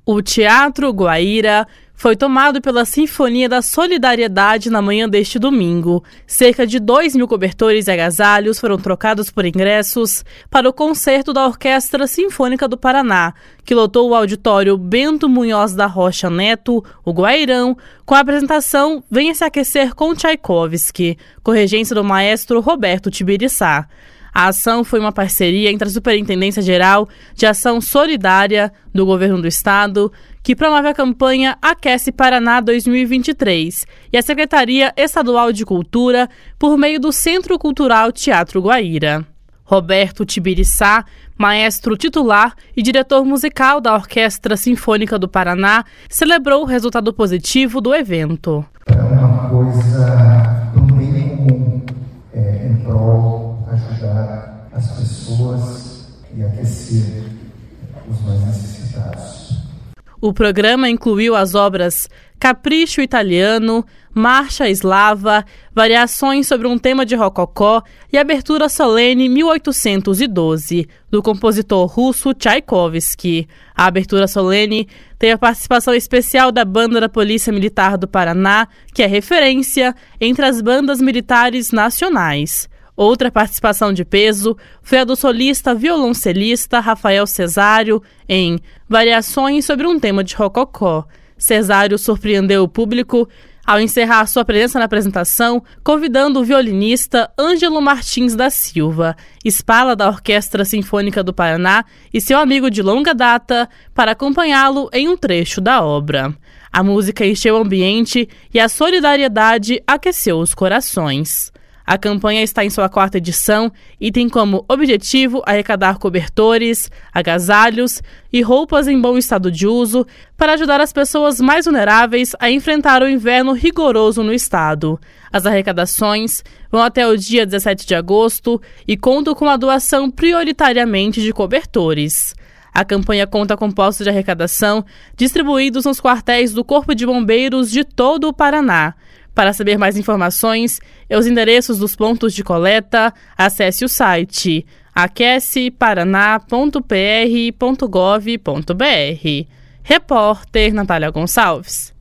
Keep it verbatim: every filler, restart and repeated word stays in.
O Teatro Guaíra foi tomado pela Sinfonia da Solidariedade na manhã deste domingo. Cerca de dois mil cobertores e agasalhos foram trocados por ingressos para o concerto da Orquestra Sinfônica do Paraná, que lotou o auditório Bento Munhoz da Rocha Neto, o Guairão, com a apresentação Venha se aquecer com Tchaikovsky, com regência do maestro Roberto Tibiriçá. A ação foi uma parceria entre a Superintendência Geral de Ação Solidária do Governo do Estado, que promove a campanha Aquece Paraná dois mil e vinte e três, e a Secretaria Estadual de Cultura, por meio do Centro Cultural Teatro Guaíra. Roberto Tibiriçá, maestro titular e diretor musical da Orquestra Sinfônica do Paraná, celebrou o resultado positivo do evento. É uma coisa do bem comum, é, em prol ajudar as pessoas e aquecer os mais necessitados. O programa incluiu as obras Capricho Italiano, Marcha Eslava, Variações sobre um tema de Rococó e Abertura Solene mil oitocentos e doze, do compositor russo Tchaikovsky. A Abertura Solene tem a participação especial da Banda da Polícia Militar do Paraná, que é referência entre as bandas militares nacionais. Outra participação de peso foi a do solista violoncelista Rafael Cesário em Variações sobre um tema de Rococó. Cesário surpreendeu o público ao encerrar sua presença na apresentação, convidando o violinista Ângelo Martins da Silva, espala da Orquestra Sinfônica do Paraná e seu amigo de longa data, para acompanhá-lo em um trecho da obra. A música encheu o ambiente e a solidariedade aqueceu os corações. A campanha está em sua quarta edição e tem como objetivo arrecadar cobertores, agasalhos e roupas em bom estado de uso para ajudar as pessoas mais vulneráveis a enfrentar o inverno rigoroso no estado. As arrecadações vão até o dia dezessete de agosto e contam com a doação prioritariamente de cobertores. A campanha conta com postos de arrecadação distribuídos nos quartéis do Corpo de Bombeiros de todo o Paraná. Para saber mais informações e os endereços dos pontos de coleta, acesse o site aquece paraná ponto p r ponto gov ponto b r. Repórter Natália Gonçalves.